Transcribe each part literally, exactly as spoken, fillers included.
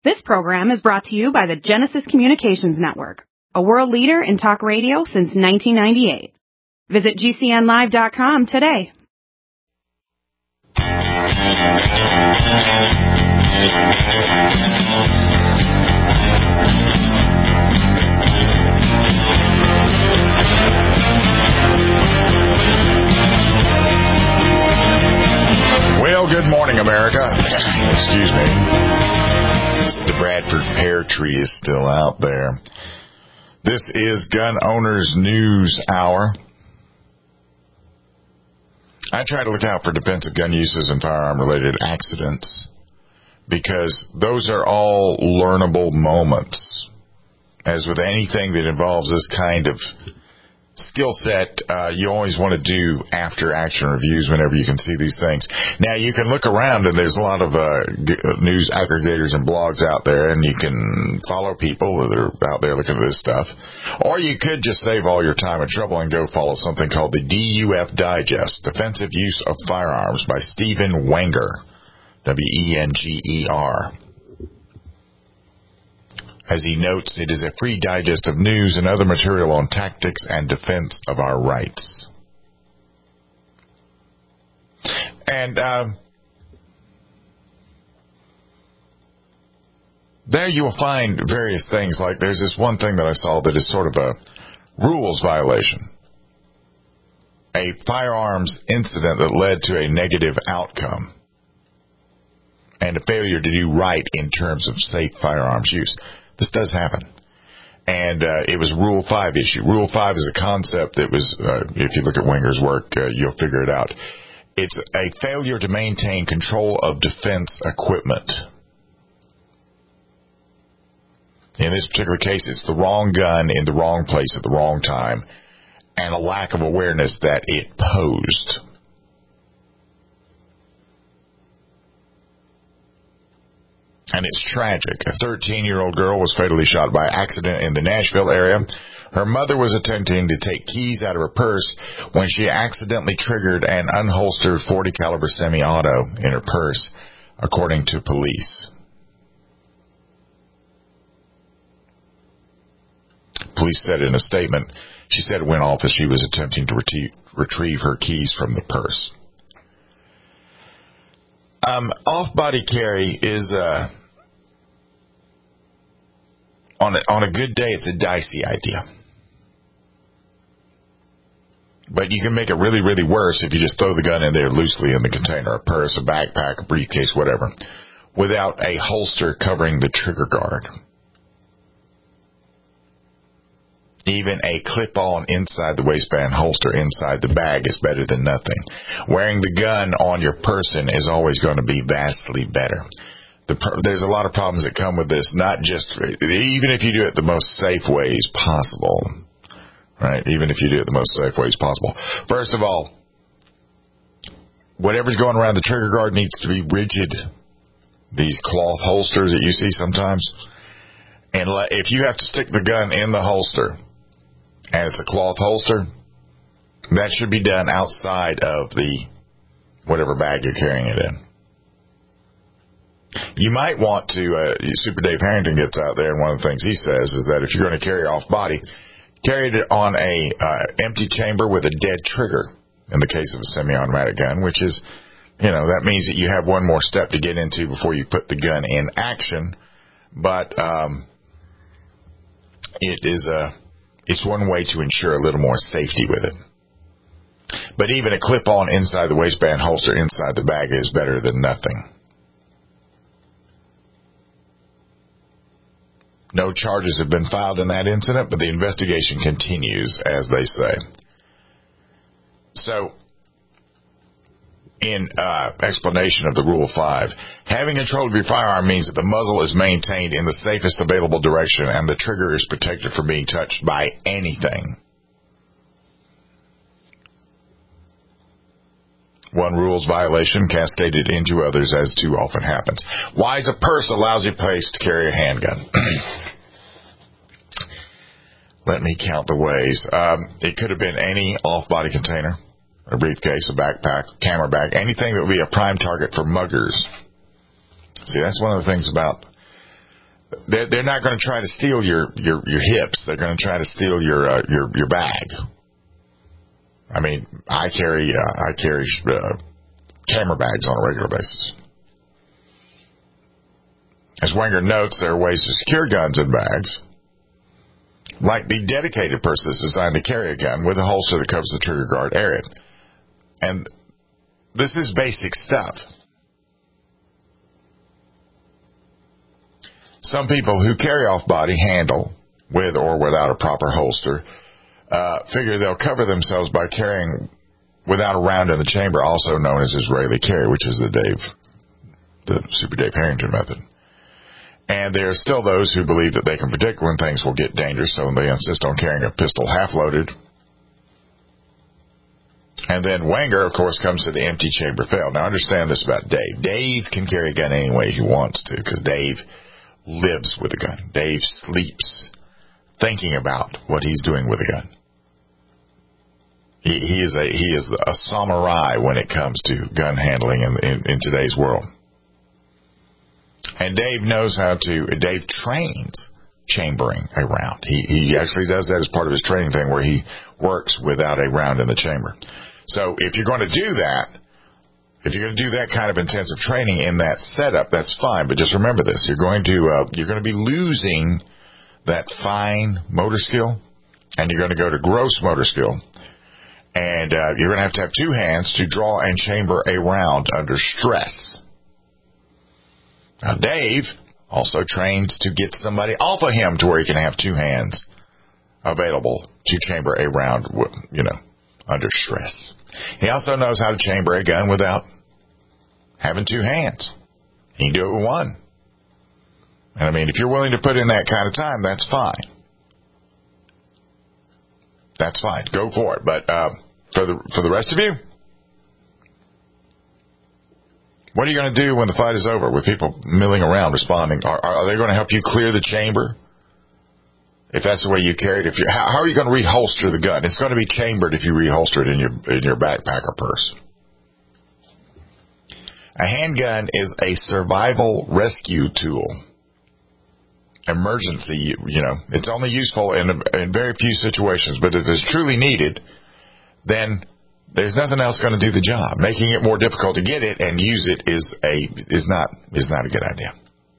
This program is brought to you by the Genesis Communications Network, a world leader in talk radio since nineteen ninety-eight. Visit G C N live dot com today. Well, good morning, America. Excuse me. The Bradford pear tree is still out there. This is Gun Owners News Hour. I try to look out for defensive gun uses and firearm-related accidents because those are all learnable moments. As with anything that involves this kind of skill set, uh, you always want to do after-action reviews whenever you can see these things. Now, you can look around, and there's a lot of uh, news aggregators and blogs out there, and you can follow people that are out there looking at this stuff. Or you could just save all your time and trouble and go follow something called the D U F Digest, Defensive Use of Firearms by Stephen Wenger, W E N G E R. As he notes, it is a free digest of news and other material on tactics and defense of our rights. And uh, there you will find various things, like there's this one thing that I saw that is sort of a rules violation. A firearms incident that led to a negative outcome and a failure to do right in terms of safe firearms use. This does happen. And uh, it was Rule five issue. Rule five is a concept that was, uh, if you look at Wenger's work, uh, you'll figure it out. It's a failure to maintain control of defense equipment. In this particular case, it's the wrong gun in the wrong place at the wrong time and a lack of awareness that it posed. And it's tragic. A thirteen-year-old girl was fatally shot by accident in the Nashville area. Her mother was attempting to take keys out of her purse when she accidentally triggered an unholstered forty caliber semi-auto in her purse, according to police. Police said in a statement, she said it went off as she was attempting to retrieve, retrieve her keys from the purse. Um, off-body carry is, uh, on a, on a good day, it's a dicey idea. But you can make it really, really worse if you just throw the gun in there loosely in the container, a purse, a backpack, a briefcase, whatever, without a holster covering the trigger guard. Even a clip-on inside the waistband holster inside the bag is better than nothing. Wearing the gun on your person is always going to be vastly better. The, there's a lot of problems that come with this, not just, even if you do it the most safe ways possible, right? Even if you do it the most safe ways possible. First of all, whatever's going around the trigger guard needs to be rigid. These cloth holsters that you see sometimes, and if you have to stick the gun in the holster, and it's a cloth holster, that should be done outside of the whatever bag you're carrying it in. You might want to, uh, Super Dave Harrington gets out there, and one of the things he says is that if you're going to carry off body, carry it on a uh, empty chamber with a dead trigger, in the case of a semi-automatic gun, which is, you know, that means that you have one more step to get into before you put the gun in action, but um, it is a... It's one way to ensure a little more safety with it. But even a clip-on inside the waistband holster inside the bag is better than nothing. No charges have been filed in that incident, but the investigation continues, as they say. So, in uh, explanation of the Rule five, having control of your firearm means that the muzzle is maintained in the safest available direction and the trigger is protected from being touched by anything. One rules violation cascaded into others, as too often happens. Why is a purse a lousy place to carry a handgun? Let me count the ways. Um, it could have been any off-body container, a briefcase, a backpack, camera bag, anything that would be a prime target for muggers. See, that's one of the things about they're, they're not going to try to steal your, your, your hips. They're going to try to steal your uh, your your bag. I mean, I carry uh, I carry uh, camera bags on a regular basis. As Wenger notes, there are ways to secure guns in bags, like the dedicated purse that's designed to carry a gun with a holster that covers the trigger guard area. And this is basic stuff. Some people who carry off-body handle, with or without a proper holster, uh, figure they'll cover themselves by carrying without a round in the chamber, also known as Israeli carry, which is the Dave, the Super Dave Harrington method. And there are still those who believe that they can predict when things will get dangerous, so they insist on carrying a pistol half-loaded. And then Wenger, of course, comes to the empty chamber fail. Now, understand this about Dave. Dave can carry a gun any way he wants to, because Dave lives with a gun. Dave sleeps thinking about what he's doing with a gun. He, he is a he is a samurai when it comes to gun handling in, in, in today's world. And Dave knows how to. Dave trains chambering a round. He he actually does that as part of his training thing, where he works without a round in the chamber. So if you're going to do that, if you're going to do that kind of intensive training in that setup, that's fine. But just remember this: you're going to uh, you're going to be losing that fine motor skill, and you're going to go to gross motor skill, and uh, you're going to have to have two hands to draw and chamber a round under stress. Now, Dave also trains to get somebody off of him to where he can have two hands available to chamber a round, you know, under stress. He also knows how to chamber a gun without having two hands. He can do it with one. And I mean, if you're willing to put in that kind of time, that's fine. That's fine. Go for it. But uh, for the for the rest of you, what are you going to do when the fight is over with people milling around responding? Are, are they going to help you clear the chamber? If that's the way you carry it, if you, how, how are you going to reholster the gun? It's going to be chambered if you reholster it in your in your backpack or purse. A handgun is a survival rescue tool. Emergency, you know, it's only useful in in very few situations. But if it's truly needed, then there's nothing else going to do the job. Making it more difficult to get it and use it is a is not is not a good idea.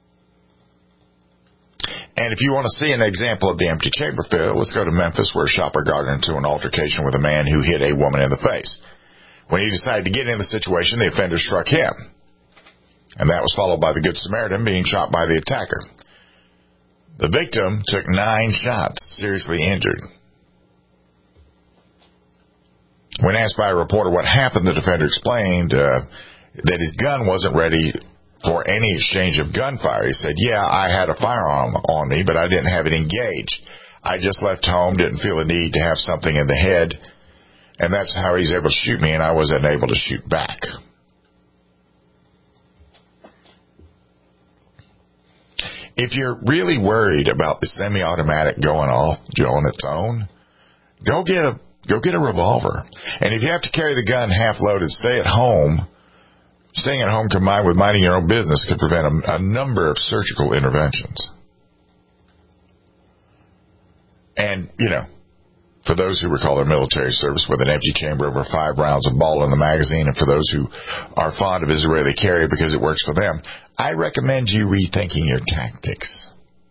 And if you want to see an example of the empty chamber fail, let's go to Memphis, where a shopper got into an altercation with a man who hit a woman in the face. When he decided to get in the situation, the offender struck him, and that was followed by the Good Samaritan being shot by the attacker. The victim took nine shots, seriously injured. When asked by a reporter what happened, the defender explained uh, that his gun wasn't ready for any exchange of gunfire. He said, yeah, I had a firearm on me, but I didn't have it engaged. I just left home, didn't feel a need to have something in the head, and that's how he's able to shoot me, and I wasn't able to shoot back. If you're really worried about the semi-automatic going off on its own, go get a go get a revolver. And if you have to carry the gun half-loaded, stay at home. Staying at home combined with minding your own business could prevent a, a number of surgical interventions. And, you know, for those who recall their military service with an empty chamber over five rounds of ball in the magazine, and for those who are fond of Israeli carry because it works for them, I recommend you rethinking your tactics.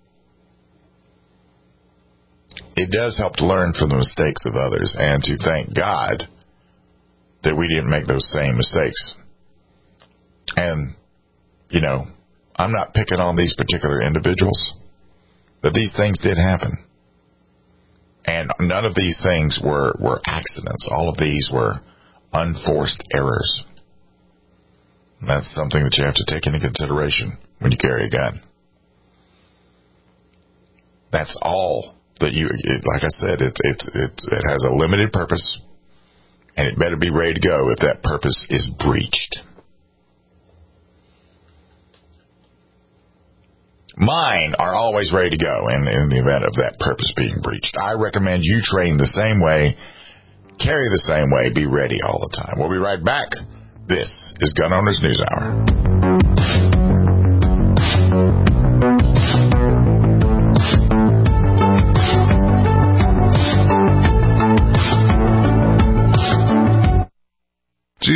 It does help to learn from the mistakes of others and to thank God that we didn't make those same mistakes. And, you know, I'm not picking on these particular individuals, but these things did happen. And none of these things were, were accidents. All of these were unforced errors. And that's something that you have to take into consideration when you carry a gun. That's all that you, it, like I said, it, it, it, it has a limited purpose, and it better be ready to go if that purpose is breached. Mine are always ready to go in, in the event of that purpose being breached. I recommend you train the same way, carry the same way, be ready all the time. We'll be right back. This is Gun Owners News Hour.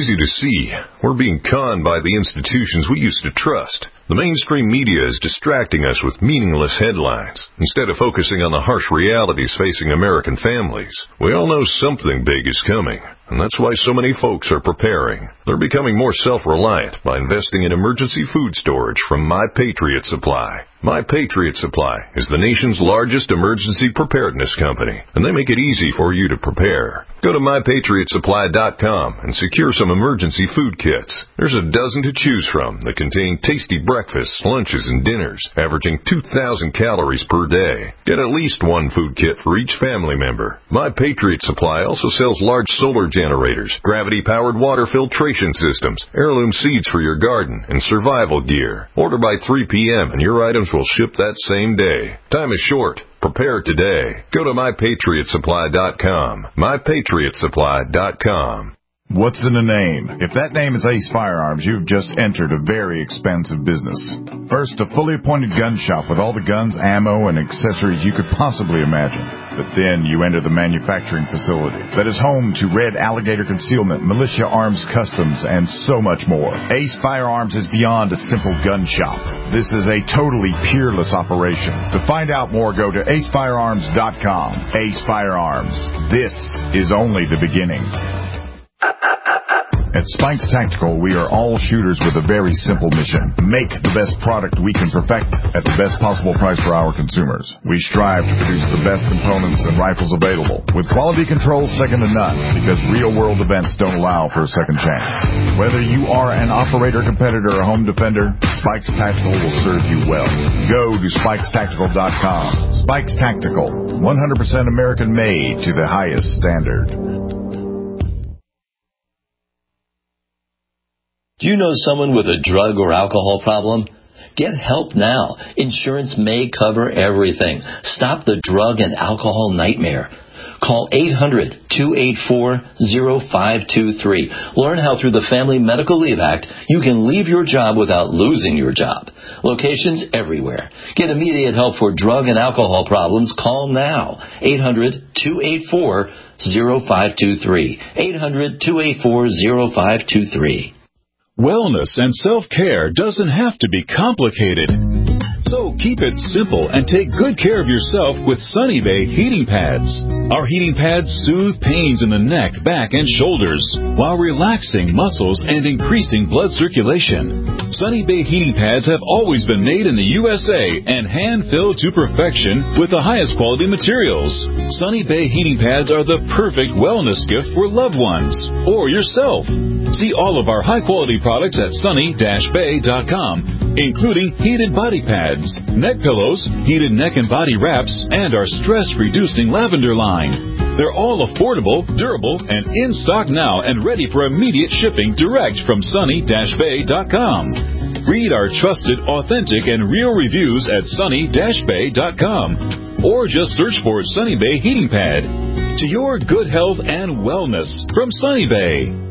easy to see. We're being conned by the institutions we used to trust. The mainstream media is distracting us with meaningless headlines instead of focusing on the harsh realities facing American families. We all know something big is coming, and that's why so many folks are preparing. They're becoming more self-reliant by investing in emergency food storage from My Patriot Supply. My Patriot Supply is the nation's largest emergency preparedness company, and they make it easy for you to prepare. Go to my patriot supply dot com and secure some emergency food kits. There's a dozen to choose from that contain tasty breakfasts, lunches, and dinners, averaging two thousand calories per day. Get at least one food kit for each family member. My Patriot Supply also sells large solar generators, gravity-powered water filtration systems, heirloom seeds for your garden, and survival gear. Order by three p.m. and your items will ship that same day. Time is short. Prepare today. Go to my patriot supply dot com. my patriot supply dot com. What's in a name? If that name is Ace Firearms, you've just entered a very expensive business. First, a fully appointed gun shop with all the guns, ammo, and accessories you could possibly imagine. But then you enter the manufacturing facility that is home to Red Alligator Concealment, Militia Arms Customs, and so much more. Ace Firearms is beyond a simple gun shop. This is a totally peerless operation. To find out more, go to ace firearms dot com. Ace Firearms. This is only the beginning. At Spikes Tactical, we are all shooters with a very simple mission. Make the best product we can perfect at the best possible price for our consumers. We strive to produce the best components and rifles available, with quality control second to none, because real-world events don't allow for a second chance. Whether you are an operator, competitor, or home defender, Spikes Tactical will serve you well. Go to spikes tactical dot com. Spikes Tactical, one hundred percent American-made to the highest standard. Do you know someone with a drug or alcohol problem? Get help now. Insurance may cover everything. Stop the drug and alcohol nightmare. Call eight hundred, two eight four, zero five two three. Learn how through the Family Medical Leave Act you can leave your job without losing your job. Locations everywhere. Get immediate help for drug and alcohol problems. Call now. eight hundred, two eight four, zero five two three. eight hundred, two eight four, zero five two three. Wellness and self-care doesn't have to be complicated. So keep it simple and take good care of yourself with Sunny Bay heating pads. Our heating pads soothe pains in the neck, back, and shoulders while relaxing muscles and increasing blood circulation. Sunny Bay heating pads have always been made in the U S A and hand-filled to perfection with the highest quality materials. Sunny Bay heating pads are the perfect wellness gift for loved ones or yourself. See all of our high-quality products at sunny dash bay dot com, including heated body pads, neck pillows, heated neck and body wraps, and our stress-reducing lavender line. They're all affordable, durable, and in stock now and ready for immediate shipping direct from sunny dash bay dot com. Read our trusted, authentic, and real reviews at sunny dash bay dot com, or just search for Sunny Bay Heating Pad. To your good health and wellness from Sunny Bay.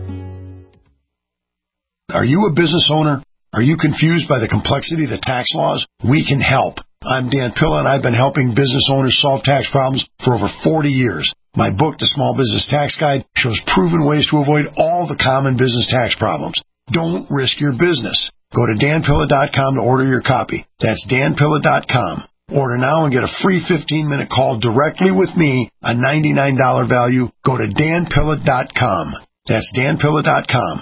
Are you a business owner? Are you confused by the complexity of the tax laws? We can help. I'm Dan Pilla, and I've been helping business owners solve tax problems for over forty years. My book, The Small Business Tax Guide, shows proven ways to avoid all the common business tax problems. Don't risk your business. Go to dan pilla dot com to order your copy. That's dan pilla dot com. Order now and get a free fifteen-minute call directly with me, a ninety-nine dollars value. Go to dan pilla dot com. That's dan pilla dot com.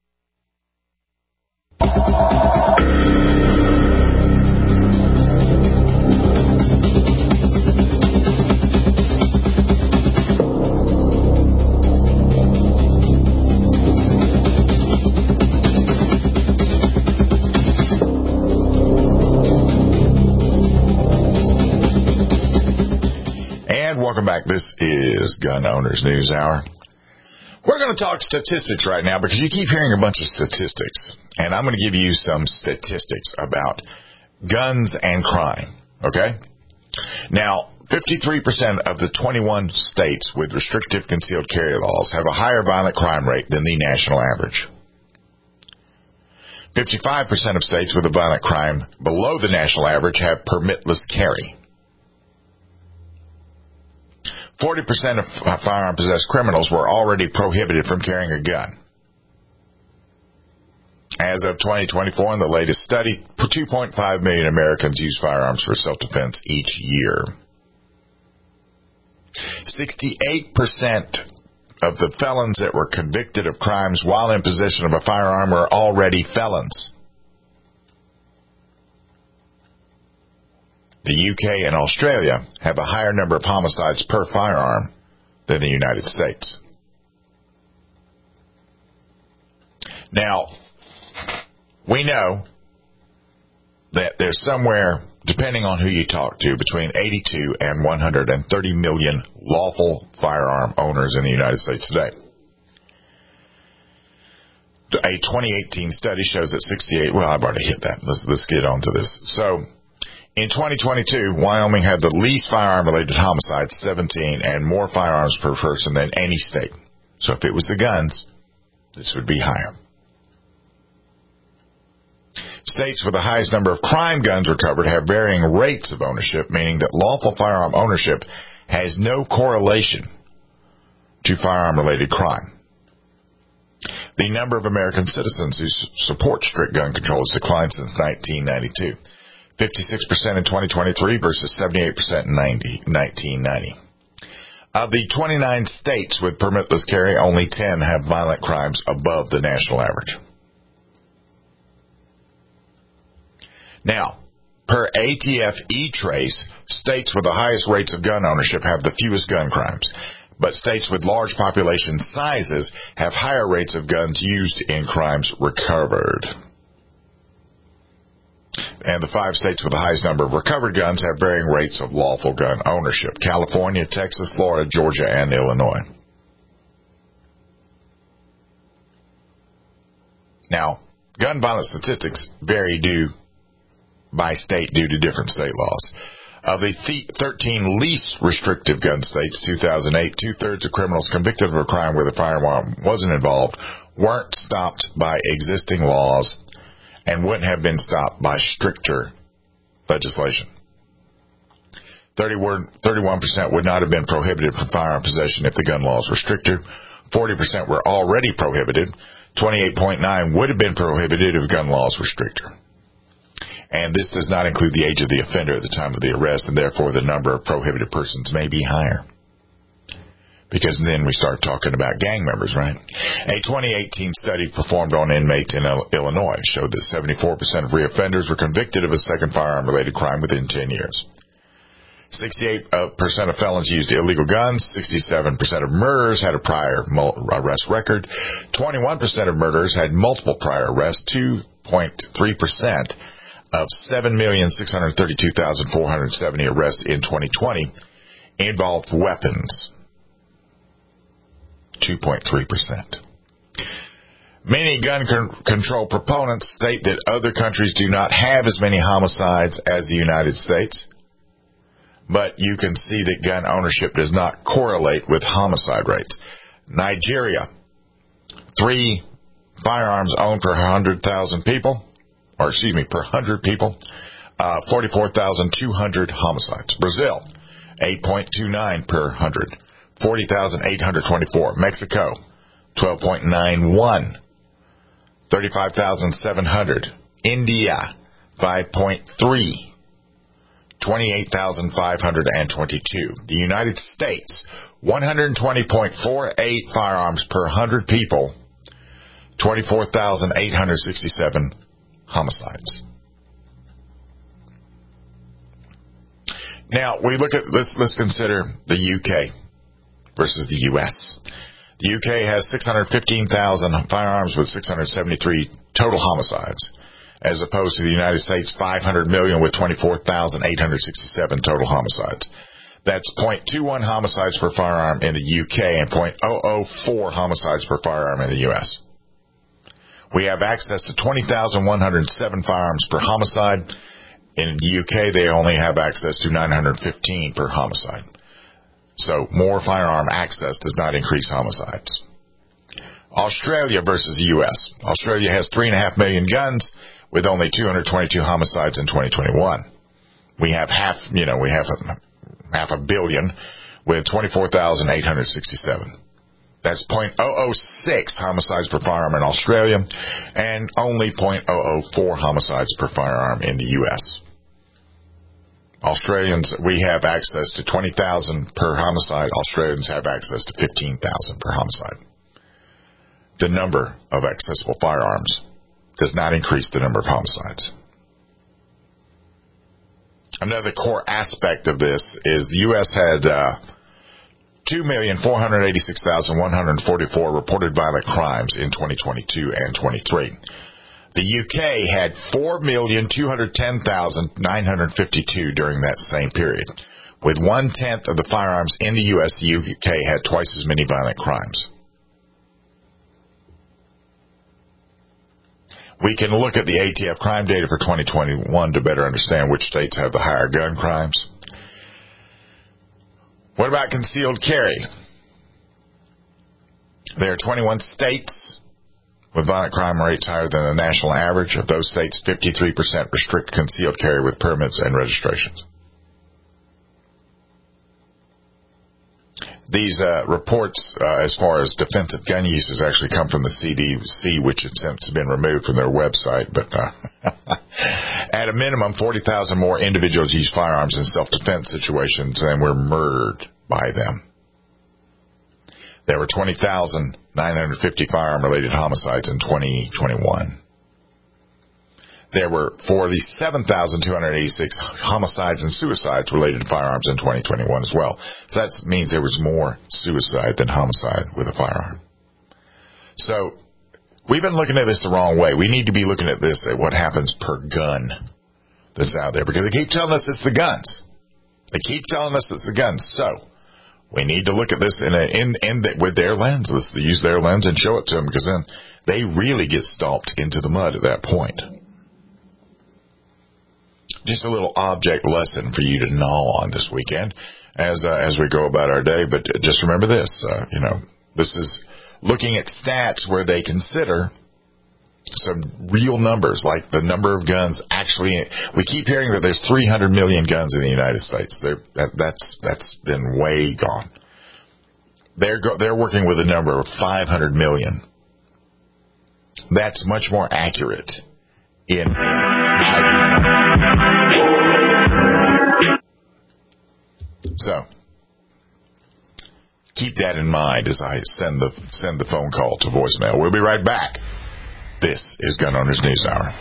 And welcome back. This is Gun Owners News Hour. We're going to talk statistics right now because you keep hearing a bunch of statistics. And I'm going to give you some statistics about guns and crime, okay? Now, fifty-three percent of the twenty-one states with restrictive concealed carry laws have a higher violent crime rate than the national average. fifty-five percent of states with a violent crime below the national average have permitless carry. forty percent of firearm possessed criminals were already prohibited from carrying a gun. As of twenty twenty-four, in the latest study, two point five million Americans use firearms for self-defense each year. sixty-eight percent of the felons that were convicted of crimes while in possession of a firearm were already felons. The U K and Australia have a higher number of homicides per firearm than the United States. Now, we know that there's somewhere, depending on who you talk to, between eighty-two and one hundred thirty million lawful firearm owners in the United States today. A twenty eighteen study shows that sixty-eight, well, I've already hit that. Let's, let's get on to this. So, in twenty twenty-two, Wyoming had the least firearm-related homicides, seventeen, and more firearms per person than any state. So if it was the guns, this would be higher. States with the highest number of crime guns recovered have varying rates of ownership, meaning that lawful firearm ownership has no correlation to firearm-related crime. The number of American citizens who support strict gun control has declined since nineteen ninety-two. fifty-six percent in twenty twenty-three versus seventy-eight percent in nineteen ninety. Of the twenty-nine states with permitless carry, only ten have violent crimes above the national average. Now, per A T F E-Trace, states with the highest rates of gun ownership have the fewest gun crimes, but states with large population sizes have higher rates of guns used in crimes recovered. And the five states with the highest number of recovered guns have varying rates of lawful gun ownership: California, Texas, Florida, Georgia, and Illinois. Now, gun violence statistics vary due by state due to different state laws. Of the thirteen least restrictive gun states, two thousand eight, two-thirds of criminals convicted of a crime where the firearm wasn't involved weren't stopped by existing laws and wouldn't have been stopped by stricter legislation. thirty-one percent would not have been prohibited from firearm possession if the gun laws were stricter. forty percent were already prohibited. twenty-eight point nine would have been prohibited if gun laws were stricter. And this does not include the age of the offender at the time of the arrest, and therefore the number of prohibited persons may be higher. Because then we start talking about gang members, right? A twenty eighteen study performed on inmates in Illinois showed that seventy-four percent of reoffenders were convicted of a second firearm-related crime within ten years. sixty-eight percent of felons used illegal guns. sixty-seven percent of murderers had a prior arrest record. twenty-one percent of murderers had multiple prior arrests. two point three percent of seven million six hundred thirty-two thousand four hundred seventy arrests in twenty twenty involved weapons. two point three percent. Many gun con- control proponents state that other countries do not have as many homicides as the United States, but you can see that gun ownership does not correlate with homicide rates. Nigeria, three firearms owned per one hundred thousand people, or excuse me, per one hundred people, uh, forty-four thousand two hundred homicides. Brazil, eight point two nine per one hundred, forty thousand eight hundred twenty-four. Mexico, twelve point nine one, thirty-five thousand seven hundred. India, five point three, twenty-eight thousand five hundred twenty-two. The United States, one hundred twenty point four eight firearms per one hundred people, twenty-four thousand eight hundred sixty-seven homicides. Now, we look at, let's, let's consider the U K versus the U S. The U K has six hundred fifteen thousand firearms with six hundred seventy-three total homicides, as opposed to the United States, five hundred million with twenty-four thousand eight hundred sixty-seven total homicides. That's zero point two one homicides per firearm in the U K and zero point zero zero four homicides per firearm in the U S. We have access to twenty thousand one hundred seven firearms per homicide. In the U K, they only have access to nine hundred fifteen per homicide. So more firearm access does not increase homicides. Australia versus the U S. Australia has three point five million guns with only two hundred twenty-two homicides in twenty twenty-one. We have half, you know, we have a, half a billion with twenty-four thousand eight hundred sixty-seven. That's zero point zero zero six homicides per firearm in Australia and only zero point zero zero four homicides per firearm in the U S Australians, we have access to twenty thousand per homicide. Australians have access to fifteen thousand per homicide. The number of accessible firearms does not increase the number of homicides. Another core aspect of this is the U S had uh, two million four hundred eighty-six thousand one hundred forty-four reported violent crimes in twenty twenty-two and twenty-three. The U K had four million two hundred ten thousand nine hundred fifty-two during that same period. With one-tenth of the firearms in the U S, the U K had twice as many violent crimes. We can look at the A T F crime data for twenty twenty-one to better understand which states have the higher gun crimes. What about concealed carry? There are twenty-one states with violent crime rates higher than the national average. Of those states, fifty-three percent restrict concealed carry with permits and registrations. These uh, reports, uh, as far as defensive gun uses, actually come from the C D C, which has since been removed from their website. But uh, at a minimum, forty thousand more individuals use firearms in self-defense situations than were murdered by them. There were twenty thousand nine hundred fifty firearm-related homicides in twenty twenty-one. There were forty-seven thousand two hundred eighty-six homicides and suicides related to firearms in twenty twenty-one as well. So that means there was more suicide than homicide with a firearm. So we've been looking at this the wrong way. We need to be looking at this at what happens per gun that's out there, because they keep telling us it's the guns. They keep telling us it's the guns. So we need to look at this in a, in, in the, with their lens. Let's use their lens and show it to them, because then they really get stomped into the mud at that point. Just a little object lesson for you to gnaw on this weekend as uh, as we go about our day. But just remember this, uh, you know, this is looking at stats where they consider some real numbers, like the number of guns actually. We keep hearing that there's three hundred million guns in the United States. They're, that, that's that's been way gone. They're go, they're working with a number of five hundred million. That's much more accurate in. So keep that in mind as I send the send the phone call to voicemail. We'll be right back. This is Gun Owners News Hour.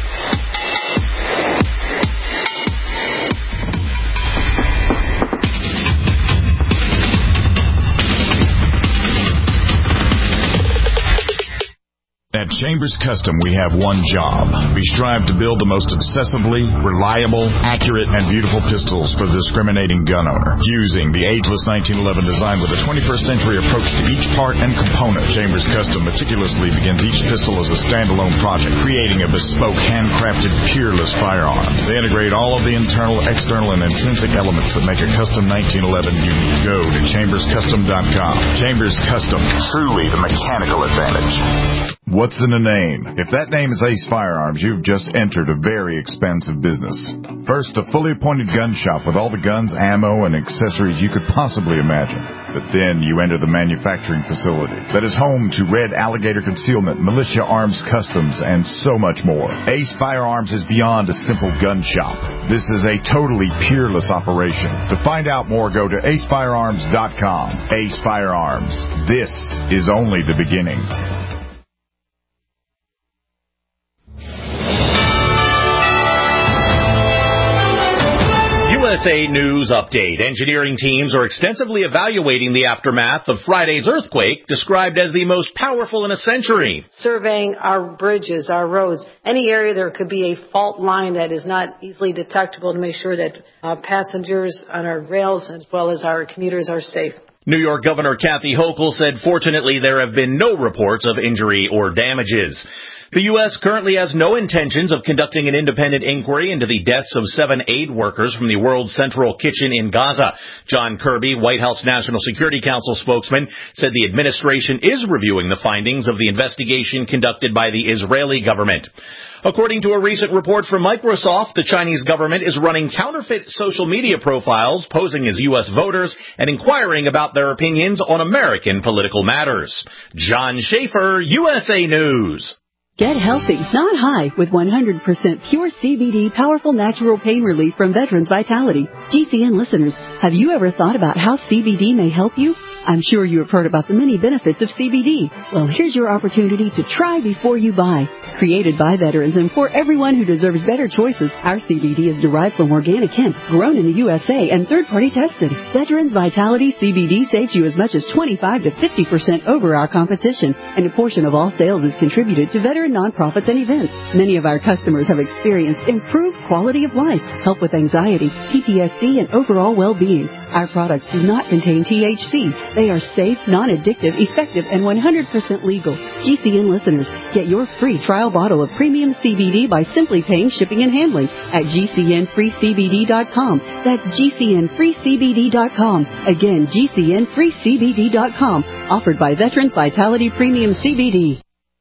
At Chambers Custom, we have one job. We strive to build the most obsessively, reliable, accurate, and beautiful pistols for the discriminating gun owner. Using the ageless nineteen eleven design with a twenty-first century approach to each part and component, Chambers Custom meticulously begins each pistol as a standalone project, creating a bespoke, handcrafted, peerless firearm. They integrate all of the internal, external, and intrinsic elements that make a custom nineteen eleven unique. Go to chambers custom dot com. Chambers Custom, truly the mechanical advantage. What's in a name? If that name is Ace Firearms, you've just entered a very expensive business. First, a fully appointed gun shop with all the guns, ammo, and accessories you could possibly imagine. But then you enter the manufacturing facility that is home to Red Alligator Concealment, Militia Arms Customs, and so much more. Ace Firearms is beyond a simple gun shop. This is a totally peerless operation. To find out more, go to ace firearms dot com. Ace Firearms. This is only the beginning. U S A News Update. Engineering teams are extensively evaluating the aftermath of Friday's earthquake, described as the most powerful in a century. Surveying our bridges, our roads, any area there could be a fault line that is not easily detectable to make sure that uh, passengers on our rails as well as our commuters are safe. New York Governor Kathy Hochul said fortunately there have been no reports of injury or damages. The U S currently has no intentions of conducting an independent inquiry into the deaths of seven aid workers from the World Central Kitchen in Gaza. John Kirby, White House National Security Council spokesman, said the administration is reviewing the findings of the investigation conducted by the Israeli government. According to a recent report from Microsoft, the Chinese government is running counterfeit social media profiles posing as U S voters and inquiring about their opinions on American political matters. John Schaefer, U S A News. Get healthy, not high, with one hundred percent pure C B D powerful natural pain relief from Veterans Vitality. G C N listeners, have you ever thought about how C B D may help you? I'm sure you have heard about the many benefits of C B D. Well, here's your opportunity to try before you buy. Created by veterans and for everyone who deserves better choices, our C B D is derived from organic hemp, grown in the U S A, and third-party tested. Veterans Vitality C B D saves you as much as twenty-five to fifty percent over our competition, and a portion of all sales is contributed to veteran nonprofits and events. Many of our customers have experienced improved quality of life, help with anxiety, P T S D, and overall well-being. Our products do not contain T H C. They are safe, non-addictive, effective, and one hundred percent legal. G C N listeners, get your free trial bottle of premium C B D by simply paying shipping and handling at G C N free C B D dot com. That's G C N free C B D dot com. Again, G C N free C B D dot com. Offered by Veterans Vitality Premium C B D.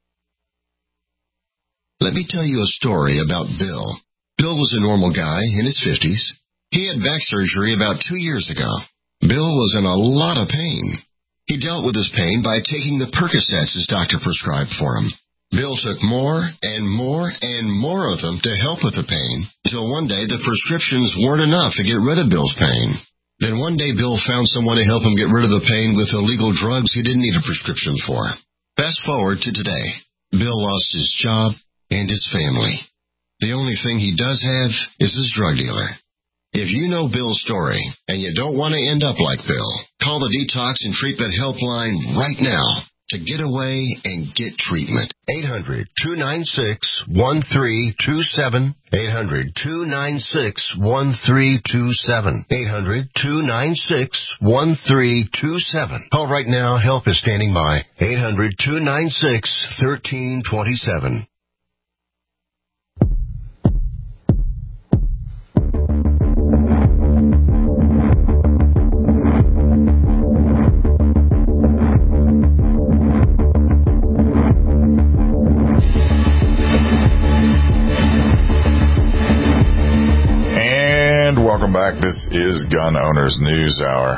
Let me tell you a story about Bill. Bill was a normal guy in his fifties. He had back surgery about two years ago. Bill was in a lot of pain. He dealt with his pain by taking the Percocets his doctor prescribed for him. Bill took more and more and more of them to help with the pain, until one day the prescriptions weren't enough to get rid of Bill's pain. Then one day Bill found someone to help him get rid of the pain with illegal drugs he didn't need a prescription for. Fast forward to today. Bill lost his job and his family. The only thing he does have is his drug dealer. If you know Bill's story and you don't want to end up like Bill, call the Detox and Treatment Helpline right now to get away and get treatment. eight hundred, two nine six, one three two seven. eight hundred, two nine six, one three two seven. eight hundred, two nine six, one three two seven. Call right now. Help is standing by. eight hundred, two nine six, one three two seven. Welcome back. This is Gun Owners News Hour.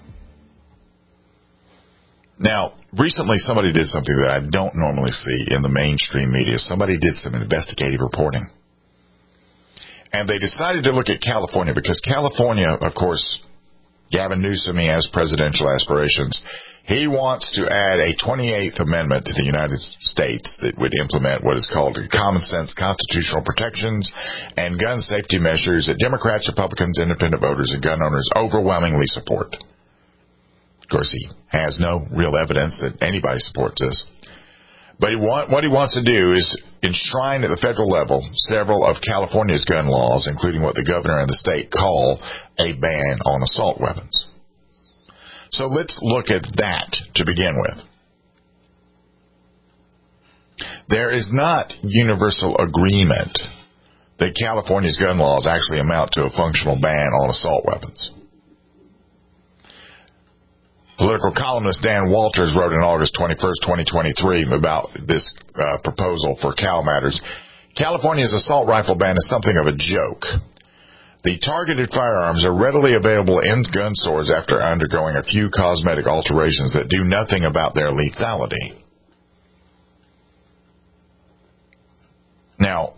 Now, recently somebody did something that I don't normally see in the mainstream media. Somebody did some investigative reporting. And they decided to look at California because California, of course, Gavin Newsom, he has presidential aspirations. He wants to add a twenty-eighth Amendment to the United States that would implement what is called common sense constitutional protections and gun safety measures that Democrats, Republicans, independent voters, and gun owners overwhelmingly support. Of course, he has no real evidence that anybody supports this. But he want, what he wants to do is enshrine at the federal level several of California's gun laws, including what the governor and the state call a ban on assault weapons. So let's look at that to begin with. There is not universal agreement that California's gun laws actually amount to a functional ban on assault weapons. Political columnist Dan Walters wrote on August twenty-first, twenty twenty-three about this uh, proposal for Cal Matters. California's assault rifle ban is something of a joke. The targeted firearms are readily available in gun stores after undergoing a few cosmetic alterations that do nothing about their lethality. Now,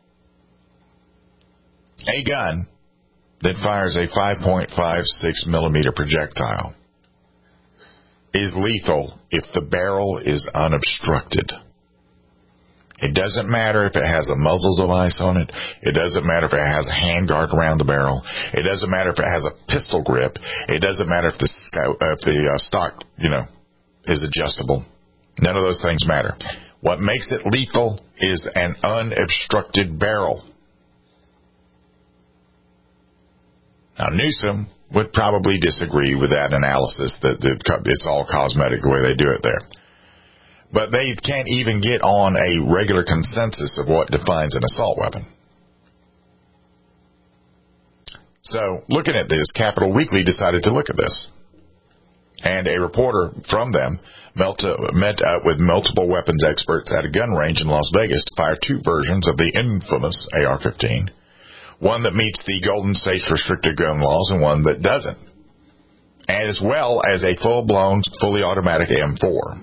a gun that fires a five point five six millimeter projectile is lethal if the barrel is unobstructed. It doesn't matter if it has a muzzle device on it. It doesn't matter if it has a handguard around the barrel. It doesn't matter if it has a pistol grip. It doesn't matter if the if the uh, stock, you know, is adjustable. None of those things matter. What makes it lethal is an unobstructed barrel. Now, Newsom would probably disagree with that analysis that it's all cosmetic the way they do it there. but they can't even get on a regular consensus of what defines an assault weapon. So, looking at this, Capital Weekly decided to look at this. And a reporter from them met up with multiple weapons experts at a gun range in Las Vegas to fire two versions of the infamous A R fifteen. One that meets the Golden State restricted gun laws and one that doesn't. As well as a full-blown, fully automatic M four.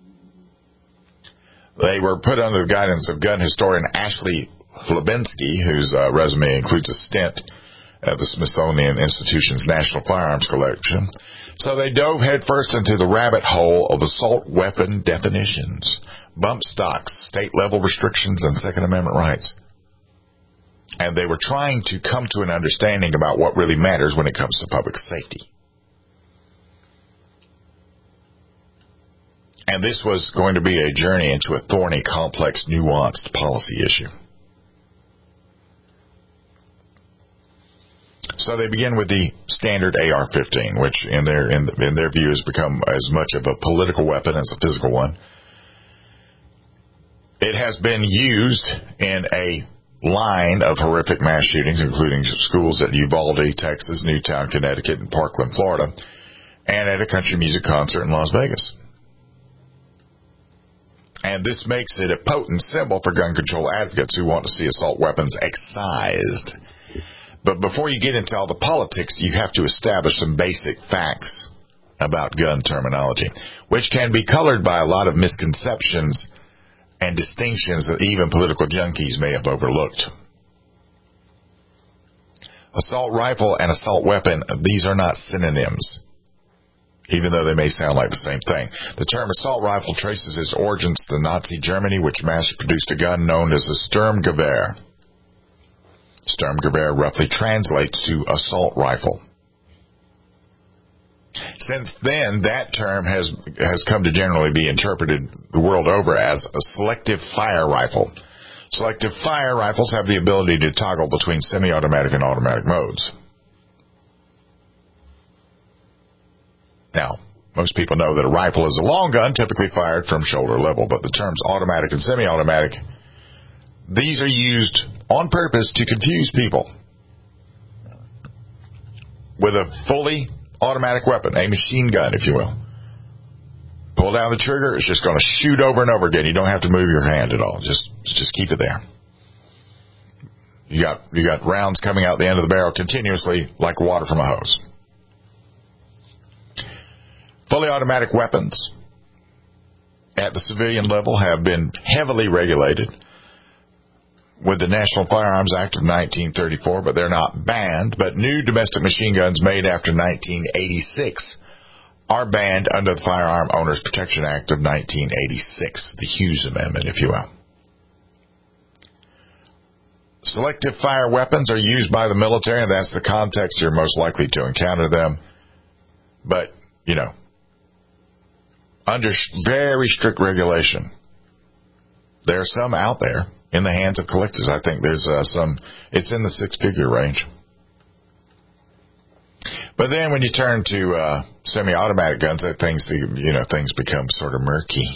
They were put under the guidance of gun historian Ashley Lebinsky, whose uh, resume includes a stint at the Smithsonian Institution's National Firearms Collection. So they dove headfirst into the rabbit hole of assault weapon definitions, bump stocks, state-level restrictions, and Second Amendment rights. And they were trying to come to an understanding about what really matters when it comes to public safety. And this was going to be a journey into a thorny, complex, nuanced policy issue. So they begin with the standard A R fifteen, which in their in, in their view has become as much of a political weapon as a physical one. It has been used in a line of horrific mass shootings, including schools at Uvalde, Texas, Newtown, Connecticut, and Parkland, Florida, and at a country music concert in Las Vegas. And this makes it a potent symbol for gun control advocates who want to see assault weapons excised. But before you get into all the politics, you have to establish some basic facts about gun terminology, which can be colored by a lot of misconceptions and distinctions that even political junkies may have overlooked. Assault rifle and assault weapon, these are not synonyms, even though they may sound like the same thing. The term assault rifle traces its origins to Nazi Germany, which mass-produced a gun known as a Sturmgewehr. Sturmgewehr roughly translates to assault rifle. Since then, that term has has come to generally be interpreted the world over as a selective fire rifle. Selective fire rifles have the ability to toggle between semi-automatic and automatic modes. Now, most people know that a rifle is a long gun typically fired from shoulder level, but the terms automatic and semi-automatic, these are used on purpose to confuse people. With a fully automatic weapon, a machine gun, if you will. Pull down the trigger, it's just going to shoot over and over again. You don't have to move your hand at all. Just just keep it there. You got you got rounds coming out the end of the barrel continuously like water from a hose. Fully automatic weapons at the civilian level have been heavily regulated with the National Firearms Act of nineteen thirty-four, but they're not banned. But new domestic machine guns made after nineteen eighty-six are banned under the Firearm Owners Protection Act of nineteen eighty-six, the Hughes Amendment, if you will. Selective fire weapons are used by the military, and that's the context you're most likely to encounter them. But, you know, under very strict regulation. There are some out there in the hands of collectors. I think there's uh, some, it's in the six-figure range. But then when you turn to uh, semi-automatic guns, that things, you know, things become sort of murky.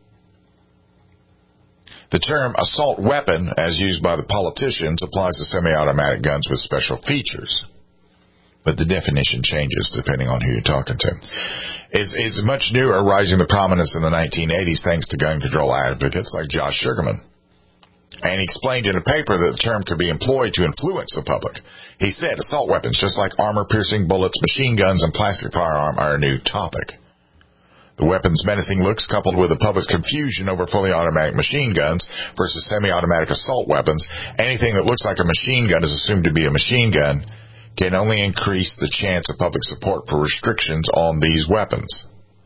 The term assault weapon, as used by the politicians, applies to semi-automatic guns with special features. But the definition changes depending on who you're talking to. It's, it's much newer, rising to prominence in the nineteen eighties thanks to gun control advocates like Josh Sugarman. And he explained in a paper that the term could be employed to influence the public. He said assault weapons, just like armor-piercing bullets, machine guns, and plastic firearm, are a new topic. The weapon's menacing looks, coupled with the public's confusion over fully automatic machine guns versus semi-automatic assault weapons, anything that looks like a machine gun is assumed to be a machine gun, can only increase the chance of public support for restrictions on these weapons.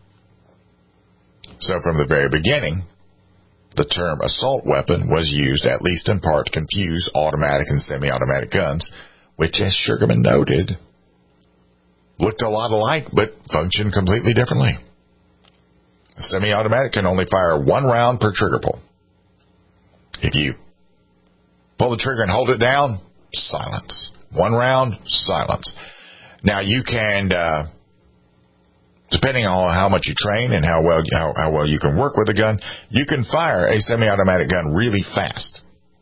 So from the very beginning, the term assault weapon was used, at least in part, to confuse automatic and semi-automatic guns, which, as Sugarman noted, looked a lot alike but functioned completely differently. A semi-automatic can only fire one round per trigger pull. If you pull the trigger and hold it down, silence. One round, silence. Now, you can uh, depending on how much you train and how well how, how well you can work with a gun, you can fire a semi-automatic gun really fast.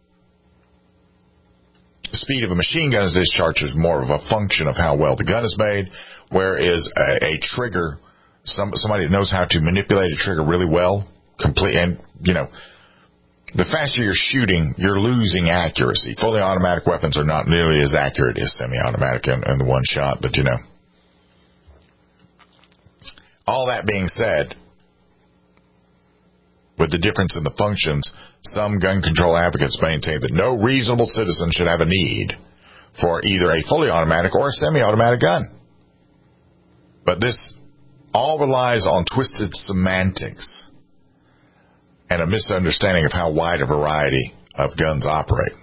The speed of a machine gun's discharge is more of a function of how well the gun is made, whereas a, a trigger, some somebody that knows how to manipulate a trigger really well, complete, and you know, the faster you're shooting, you're losing accuracy. Fully automatic weapons are not nearly as accurate as semi-automatic in, in the one shot, but you know. All that being said, with the difference in the functions, some gun control advocates maintain that no reasonable citizen should have a need for either a fully automatic or a semi-automatic gun. But this all relies on twisted semantics and a misunderstanding of how wide a variety of guns operate.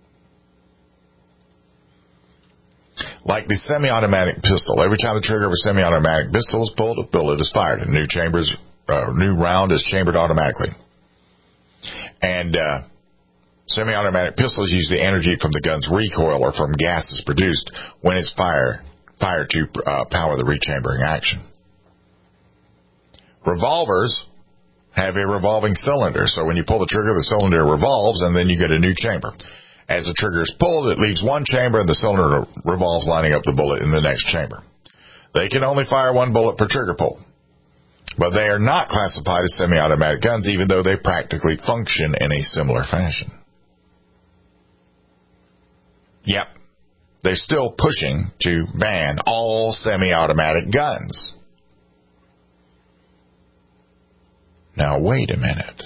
Like the semi-automatic pistol, every time the trigger of a semi-automatic pistol is pulled, a bullet is fired. A new chambers, uh, new round is chambered automatically. And uh, semi-automatic pistols use the energy from the gun's recoil or from gases produced when it's fired, fired to uh, power the rechambering action. Revolvers have a revolving cylinder, so when you pull the trigger, the cylinder revolves, and then you get a new chamber. As the trigger is pulled, it leaves one chamber, and the cylinder revolves, lining up the bullet in the next chamber. They can only fire one bullet per trigger pull, but they are not classified as semi-automatic guns, even though they practically function in a similar fashion. Yep, they're still pushing to ban all semi-automatic guns. Now, wait a minute.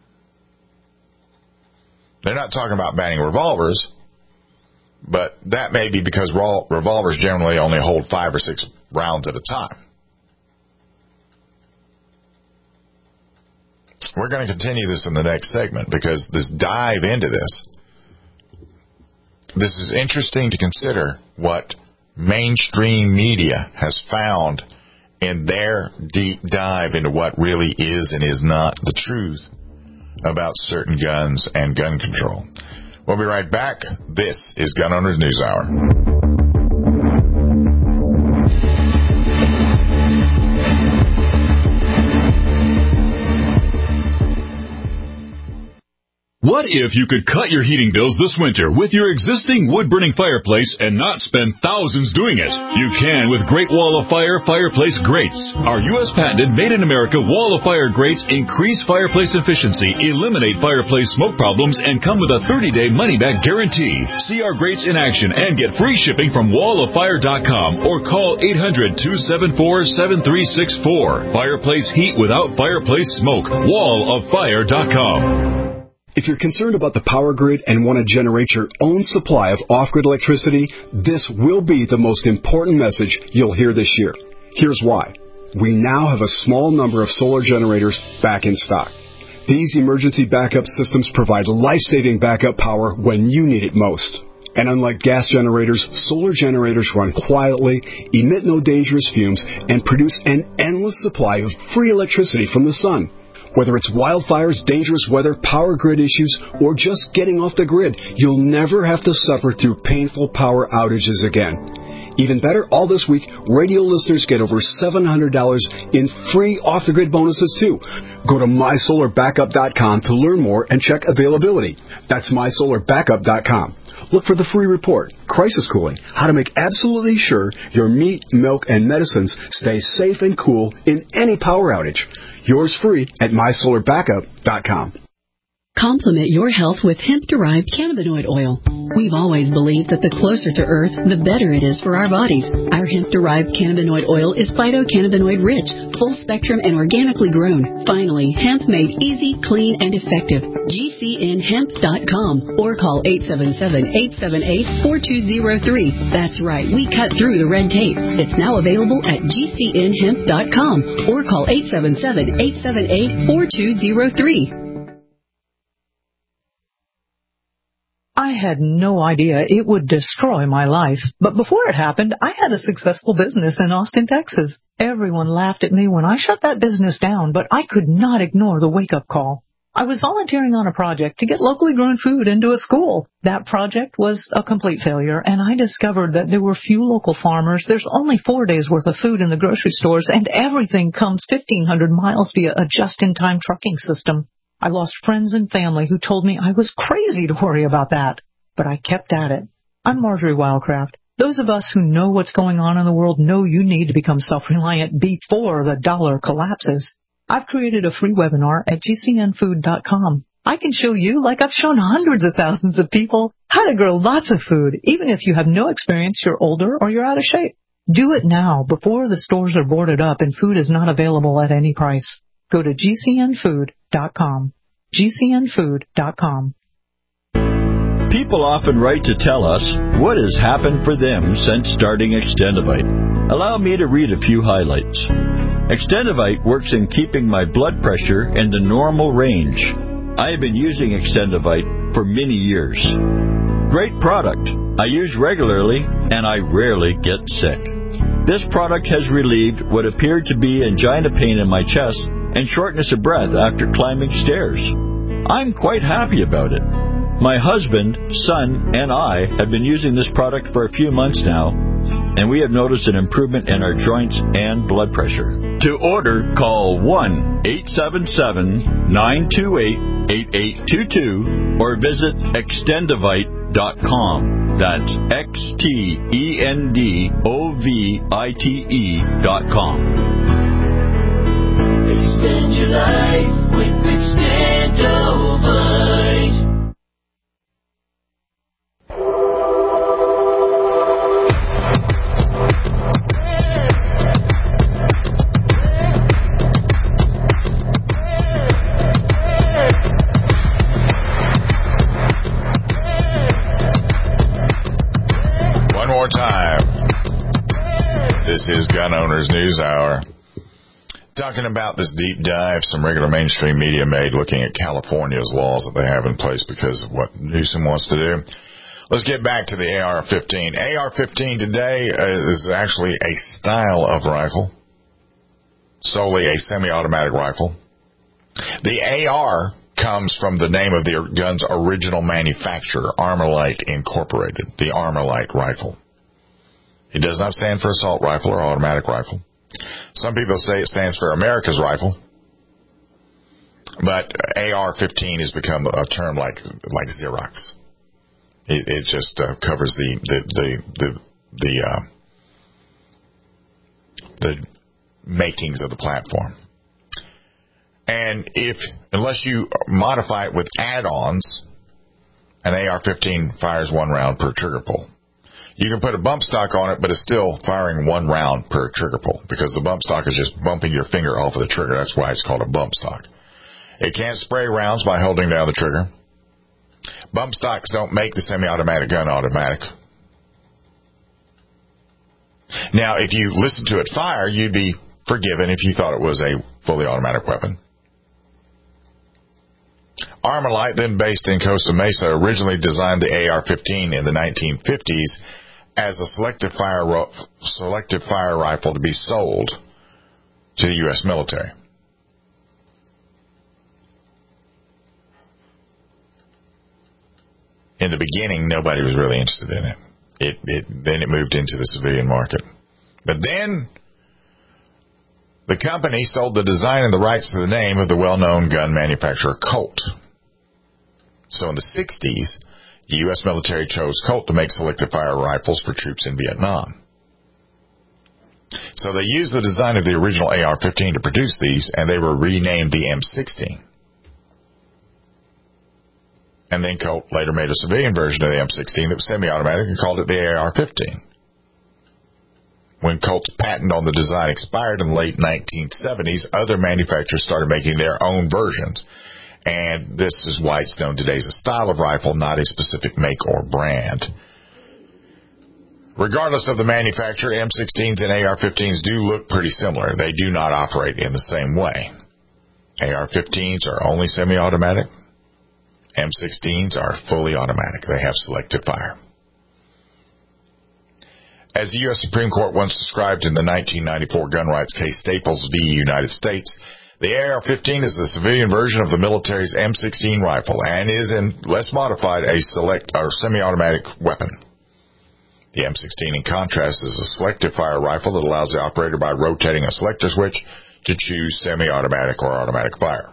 They're not talking about banning revolvers, but that may be because revolvers generally only hold five or six rounds at a time. We're going to continue this in the next segment because this dive into this, this is interesting to consider what mainstream media has found in their deep dive into what really is and is not the truth about certain guns and gun control. We'll be right back. This is Gun Owners News Hour. What if you could cut your heating bills this winter with your existing wood-burning fireplace and not spend thousands doing it? You can with Great Wall of Fire Fireplace Grates. Our U S patented made-in-America Wall of Fire grates increase fireplace efficiency, eliminate fireplace smoke problems, and come with a thirty-day money-back guarantee. See our grates in action and get free shipping from wall of fire dot com or call eight hundred, two seven four, seven three six four. Fireplace heat without fireplace smoke. wall of fire dot com. If you're concerned about the power grid and want to generate your own supply of off-grid electricity, this will be the most important message you'll hear this year. Here's why. We now have a small number of solar generators back in stock. These emergency backup systems provide life-saving backup power when you need it most. And unlike gas generators, solar generators run quietly, emit no dangerous fumes, and produce an endless supply of free electricity from the sun. Whether it's wildfires, dangerous weather, power grid issues, or just getting off the grid, you'll never have to suffer through painful power outages again. Even better, all this week, radio listeners get over seven hundred dollars in free off-the-grid bonuses, too. Go to my solar backup dot com to learn more and check availability. That's my solar backup dot com. Look for the free report, Crisis Cooling, how to make absolutely sure your meat, milk, and medicines stay safe and cool in any power outage. Yours free at my solar backup dot com. Complement your health with hemp-derived cannabinoid oil. We've always believed that the closer to Earth, the better it is for our bodies. Our hemp-derived cannabinoid oil is phytocannabinoid-rich, full-spectrum, and organically grown. Finally, hemp made easy, clean, and effective. G C N hemp dot com or call eight seven seven, eight seven eight, four two zero three. That's right, we cut through the red tape. It's now available at G C N hemp dot com or call eight seven seven, eight seven eight, four two zero three. I had no idea it would destroy my life. But before it happened, I had a successful business in Austin, Texas. Everyone laughed at me when I shut that business down, but I could not ignore the wake-up call. I was volunteering on a project to get locally grown food into a school. That project was a complete failure, and I discovered that there were few local farmers. There's only four days' worth of food in the grocery stores, and everything comes fifteen hundred miles via a just-in-time trucking system. I lost friends and family who told me I was crazy to worry about that, but I kept at it. I'm Marjorie Wildcraft. Those of us who know what's going on in the world know you need to become self-reliant before the dollar collapses. I've created a free webinar at G C N food dot com. I can show you, like I've shown hundreds of thousands of people, how to grow lots of food, even if you have no experience, you're older, or you're out of shape. Do it now, before the stores are boarded up and food is not available at any price. Go to G C N food dot com. G C N food dot com. People often write to tell us what has happened for them since starting Extendivite. Allow me to read a few highlights. Extendivite works in keeping my blood pressure in the normal range. I have been using Extendivite for many years. Great product. I use regularly and I rarely get sick. This product has relieved what appeared to be angina pain in my chest and shortness of breath after climbing stairs. I'm quite happy about it. My husband, son, and I have been using this product for a few months now, and we have noticed an improvement in our joints and blood pressure. To order, call one eight seven seven, nine two eight, eight eight two two or visit extendivite dot com. That's X T E N D O V I T E dot com. Extend your life with Extendivite. Time. This is Gun Owners News Hour. Talking about this deep dive some regular mainstream media made looking at California's laws that they have in place because of what Newsom wants to do. Let's get back to the A R fifteen. A R fifteen today is actually a style of rifle, solely a semi-automatic rifle. The A R comes from the name of the gun's original manufacturer, Armalite Incorporated, the Armalite rifle. It does not stand for assault rifle or automatic rifle. Some people say it stands for America's rifle, but A R fifteen has become a term like like Xerox. It, it just uh, covers the the the the the, uh, the makings of the platform. And if unless you modify it with add-ons, an A R fifteen fires one round per trigger pull. You can put a bump stock on it, but it's still firing one round per trigger pull because the bump stock is just bumping your finger off of the trigger. That's why it's called a bump stock. It can't spray rounds by holding down the trigger. Bump stocks don't make the semi-automatic gun automatic. Now, if you listen to it fire, you'd be forgiven if you thought it was a fully automatic weapon. Armalite, then based in Costa Mesa, originally designed the A R fifteen in the nineteen fifties as a selective fire ro- selective fire rifle to be sold to the U S military. In the beginning, nobody was really interested in it. It, it then it moved into the civilian market. But then the company sold the design and the rights to the name of the well-known gun manufacturer Colt. So in the sixties, the U S military chose Colt to make selective fire rifles for troops in Vietnam. So they used the design of the original A R fifteen to produce these, and they were renamed the M sixteen. And then Colt later made a civilian version of the M sixteen that was semi-automatic and called it the A R fifteen. When Colt's patent on the design expired in the late nineteen seventies, other manufacturers started making their own versions. And this is why it's known today as a style of rifle, not a specific make or brand. Regardless of the manufacturer, M sixteens and A R fifteens do look pretty similar. They do not operate in the same way. A R fifteens are only semi-automatic. M sixteens are fully automatic. They have selective fire. As the U S Supreme Court once described in the nineteen ninety-four gun rights case Staples v. United States, The A R fifteen is the civilian version of the military's M sixteen rifle and is, in less modified, a select or semi-automatic weapon. The M sixteen, in contrast, is a selective fire rifle that allows the operator, by rotating a selector switch, to choose semi-automatic or automatic fire.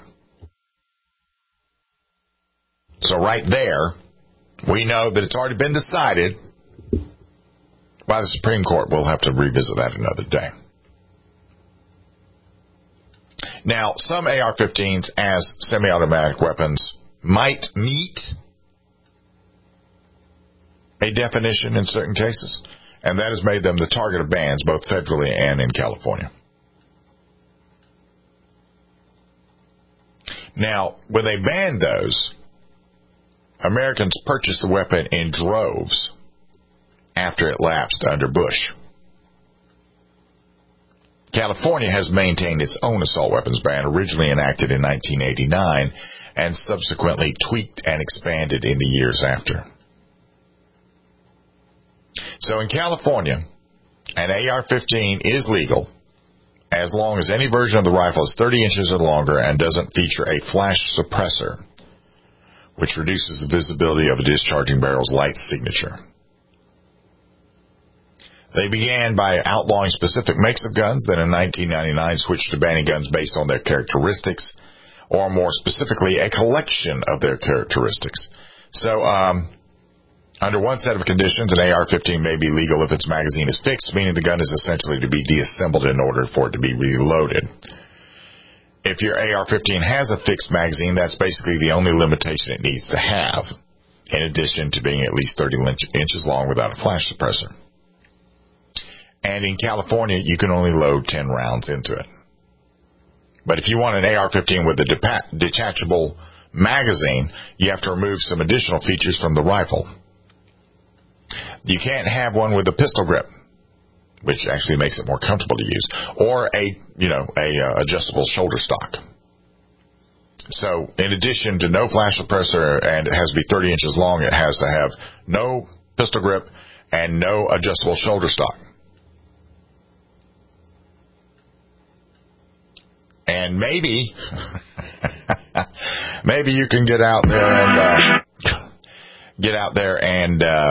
So right there, we know that it's already been decided by the Supreme Court. We'll have to revisit that another day. Now, some A R fifteens as semi-automatic weapons might meet a definition in certain cases, and that has made them the target of bans both federally and in California. Now, when they banned those, Americans purchased the weapon in droves after it lapsed under Bush. California has maintained its own assault weapons ban, originally enacted in nineteen eighty-nine, and subsequently tweaked and expanded in the years after. So in California, an A R fifteen is legal as long as any version of the rifle is thirty inches or longer and doesn't feature a flash suppressor, which reduces the visibility of a discharging barrel's light signature. They began by outlawing specific makes of guns, then in nineteen ninety-nine switched to banning guns based on their characteristics, or more specifically, a collection of their characteristics. So, um, under one set of conditions, an A R fifteen may be legal if its magazine is fixed, meaning the gun is essentially to be deassembled in order for it to be reloaded. If your A R fifteen has a fixed magazine, that's basically the only limitation it needs to have, in addition to being at least thirty inches long without a flash suppressor. And in California, you can only load ten rounds into it. But if you want an A R fifteen with a de- detachable magazine, you have to remove some additional features from the rifle. You can't have one with a pistol grip, which actually makes it more comfortable to use, or a, you know, a uh, adjustable shoulder stock. So, in addition to no flash suppressor and it has to be thirty inches long, it has to have no pistol grip and no adjustable shoulder stock. And maybe, maybe you can get out there and uh, get out there and uh,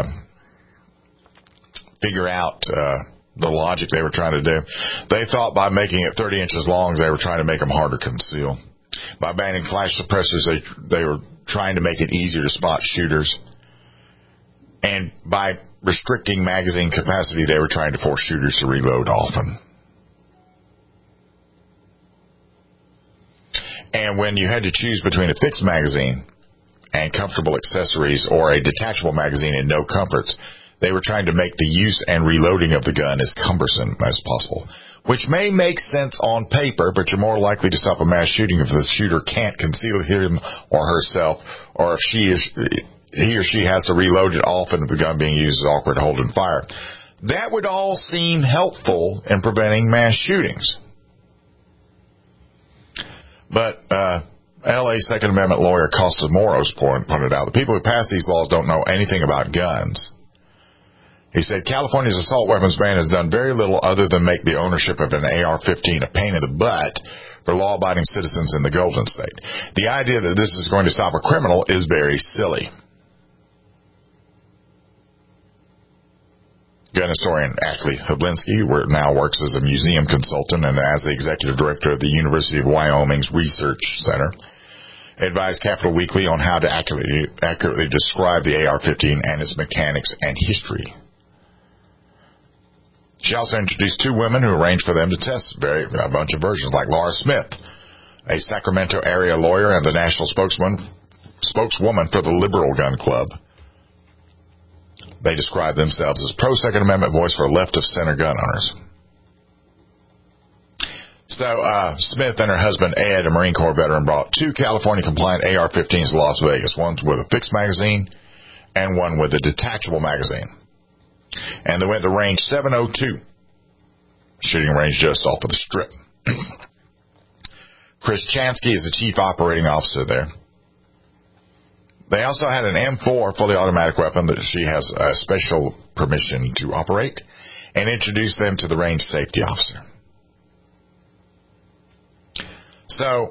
figure out uh, the logic they were trying to do. They thought by making it thirty inches long, they were trying to make them harder to conceal. By banning flash suppressors, they they were trying to make it easier to spot shooters. And by restricting magazine capacity, they were trying to force shooters to reload often. And when you had to choose between a fixed magazine and comfortable accessories or a detachable magazine and no comforts, they were trying to make the use and reloading of the gun as cumbersome as possible, which may make sense on paper, but you're more likely to stop a mass shooting if the shooter can't conceal him or herself, or if she is, he or she has to reload it often if the gun being used is awkward to hold and fire. That would all seem helpful in preventing mass shootings. But uh, L A Second Amendment lawyer Costa Moros pointed out the people who pass these laws don't know anything about guns. He said California's assault weapons ban has done very little other than make the ownership of an A R fifteen a pain in the butt for law-abiding citizens in the Golden State. The idea that this is going to stop a criminal is very silly. Gun historian Ashley Hublinski now works as a museum consultant and as the executive director of the University of Wyoming's Research Center. Advised Capital Weekly on how to accurately, accurately describe the A R fifteen and its mechanics and history. She also introduced two women who arranged for them to test very, a bunch of versions, like Laura Smith, a Sacramento area lawyer and the national spokesman, spokeswoman for the Liberal Gun Club. They describe themselves as pro-Second Amendment voice for left-of-center gun owners. So uh, Smith and her husband, Ed, a Marine Corps veteran, brought two California-compliant A R fifteens to Las Vegas, one with a fixed magazine and one with a detachable magazine. And they went to range seven oh two, shooting range just off of the Strip. Chris Chansky is the chief operating officer there. They also had an M four fully automatic weapon that she has a special permission to operate, and introduced them to the range safety officer. So,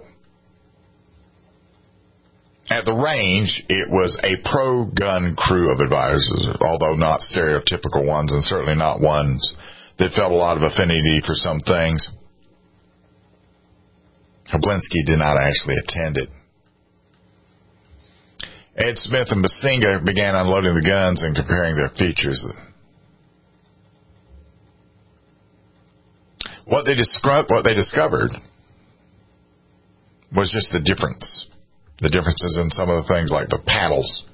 at the range, it was a pro-gun crew of advisors, although not stereotypical ones, and certainly not ones that felt a lot of affinity for some things. Hablinski did not actually attend it. Ed Smith and Basinga began unloading the guns and comparing their features. What they, descri- what they discovered was just the difference. The differences in some of the things like the paddles.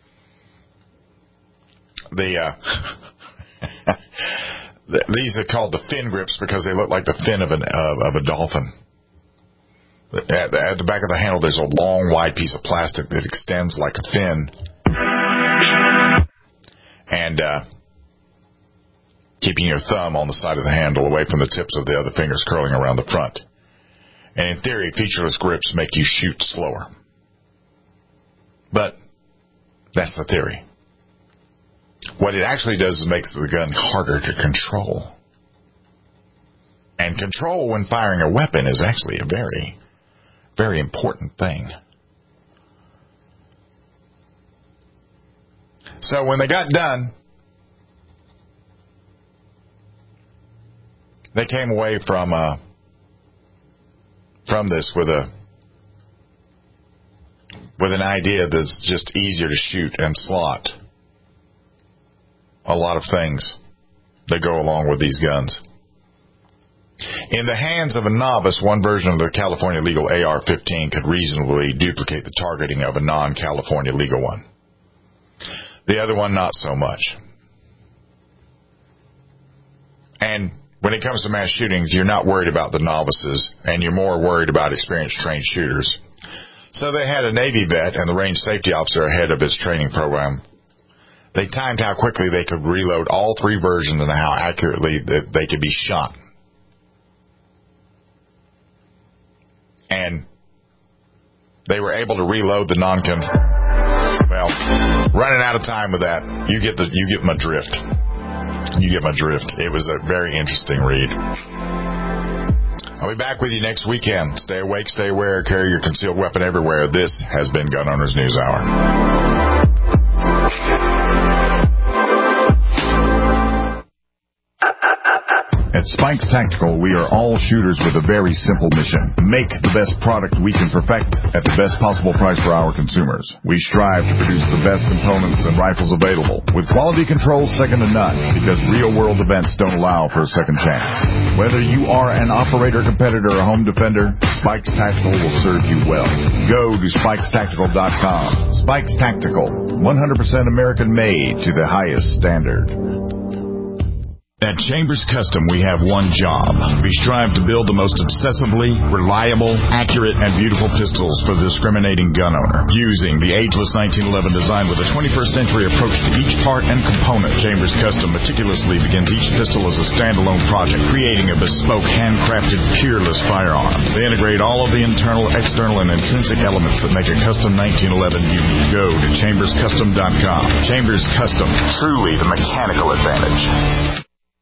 The, uh, the these are called the fin grips because they look like the fin of, an, uh, of a dolphin. At the, at the back of the handle, there's a long, wide piece of plastic that extends like a fin. And uh, keeping your thumb on the side of the handle away from the tips of the other fingers curling around the front. And in theory, featureless grips make you shoot slower. But that's the theory. What it actually does is makes the gun harder to control. And control when firing a weapon is actually a very, very important thing. So when they got done, they came away from uh, from this with a with an idea that's just easier to shoot and slot a lot of things that go along with these guns. In the hands of a novice, one version of the California legal A R fifteen could reasonably duplicate the targeting of a non-California legal one. The other one, not so much. And when it comes to mass shootings, you're not worried about the novices, and you're more worried about experienced trained shooters. So they had a Navy vet and the range safety officer ahead of his training program. They timed how quickly they could reload all three versions and how accurately that they could be shot. And they were able to reload the non-con... Well, running out of time with that, you get the you get my drift. You get my drift. It was a very interesting read. I'll be back with you next weekend. Stay awake, stay aware, carry your concealed weapon everywhere. This has been Gun Owners News Hour. At Spikes Tactical, we are all shooters with a very simple mission. Make the best product we can perfect at the best possible price for our consumers. We strive to produce the best components and rifles available, with quality control second to none, because real-world events don't allow for a second chance. Whether you are an operator, competitor, or home defender, Spikes Tactical will serve you well. Go to spikes tactical dot com. Spikes Tactical, one hundred percent American-made to the highest standard. At Chambers Custom, we have one job. We strive to build the most obsessively reliable, accurate, and beautiful pistols for the discriminating gun owner. Using the ageless nineteen eleven design with a twenty-first century approach to each part and component, Chambers Custom meticulously begins each pistol as a standalone project, creating a bespoke, handcrafted, peerless firearm. They integrate all of the internal, external, and intrinsic elements that make a custom nineteen eleven unique. Go to chambers custom dot com. Chambers Custom, truly the mechanical advantage.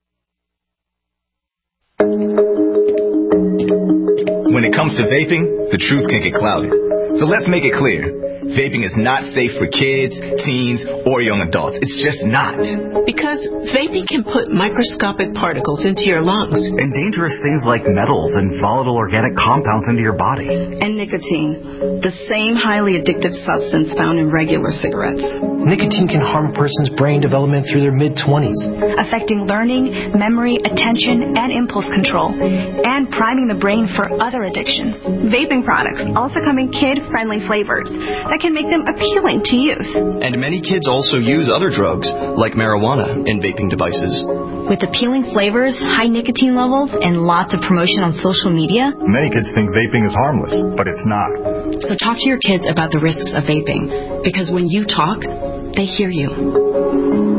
When it comes to vaping, the truth can get clouded. So let's make it clear. Vaping is not safe for kids, teens, or young adults. It's just not. Because vaping can put microscopic particles into your lungs. And dangerous things like metals and volatile organic compounds into your body. And nicotine, the same highly addictive substance found in regular cigarettes. Nicotine can harm a person's brain development through their mid-twenties. Affecting learning, memory, attention, and impulse control. And priming the brain for other addictions. Vaping products also come in kid-friendly flavors that can make them appealing to youth. And many kids also use other drugs, like marijuana, in vaping devices. With appealing flavors, high nicotine levels, and lots of promotion on social media, many kids think vaping is harmless, but it's not. So talk to your kids about the risks of vaping, because when you talk, they hear you.